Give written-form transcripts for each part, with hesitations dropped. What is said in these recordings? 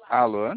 Alô?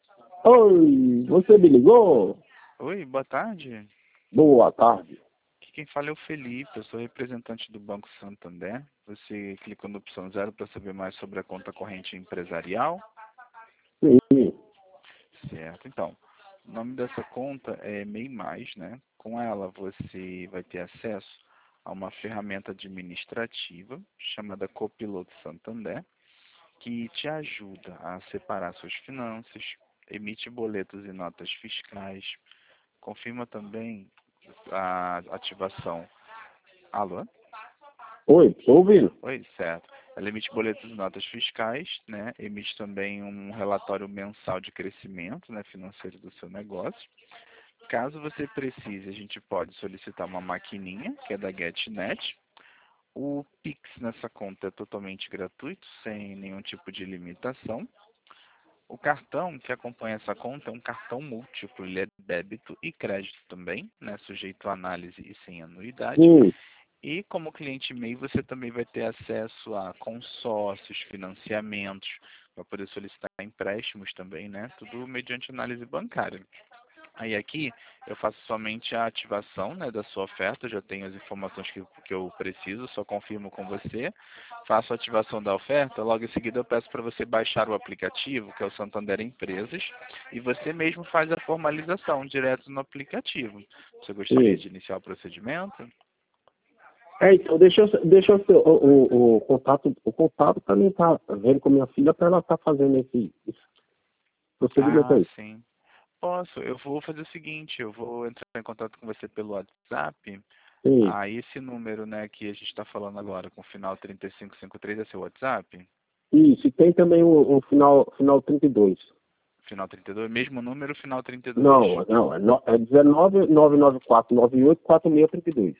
Oi, você me ligou? Oi, boa tarde. Boa tarde. Aqui quem fala é o Felipe, eu sou representante do Banco Santander. Você clicou na opção 0 para saber mais sobre a conta corrente empresarial? Sim, Certo, então, o nome dessa conta é MEI Mais, né? Com ela você vai ter acesso a uma ferramenta administrativa chamada Copiloto Santander, que te ajuda a separar suas finanças, emite boletos e notas fiscais, confirma também a ativação. Alô? oi, tô ouvindo. Oi, certo. Ela emite boletos e notas fiscais, né? Emite também um relatório mensal de crescimento, né, financeiro do seu negócio. Caso você precise, a gente pode solicitar uma maquininha, que é da GetNet. O Pix nessa conta é totalmente gratuito, sem nenhum tipo de limitação. O cartão que acompanha essa conta é um cartão múltiplo, ele é débito e crédito também, né, sujeito a análise e sem anuidade. Sim, E como cliente MEI, você também vai ter acesso a consórcios, financiamentos, para poder solicitar empréstimos também, né? Tudo mediante análise bancária. Aí aqui eu faço somente a ativação, né, da sua oferta, eu já tenho as informações que eu preciso, só confirmo com você. Faço a ativação da oferta, logo em seguida eu peço para você baixar o aplicativo, que é o Santander Empresas, e você mesmo faz a formalização direto no aplicativo. Você gostaria sim. de iniciar o procedimento? Então, deixa eu ser, o contato também tá vendo com minha filha para ela estar fazendo esse procedimento Ah, aí. sim. Posso. Eu vou fazer o seguinte, eu vou entrar em contato com você pelo WhatsApp. Sim, Aí esse número, né, que a gente está falando agora, com o final 3553, é seu WhatsApp? isso, e tem também o final 32. Final 32, mesmo número, final 32. Não, é 19 994 98 4632.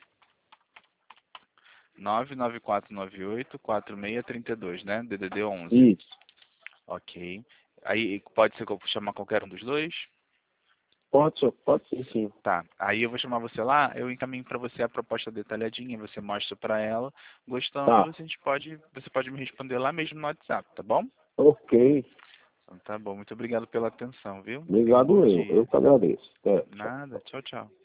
99498-4632, né? DDD 11. Isso, Ok. Aí pode ser que eu chamar qualquer um dos dois? pode sim, sim. Tá. Aí eu vou chamar você lá, eu encaminho para você a proposta detalhadinha, você mostra para ela. Gostando, Tá, você pode me responder lá mesmo no WhatsApp, tá bom? ok. Então tá bom. Muito obrigado pela atenção, viu? Tenha um bom Obrigado eu dia. que agradeço. É, tchau. Nada. Tchau, tchau.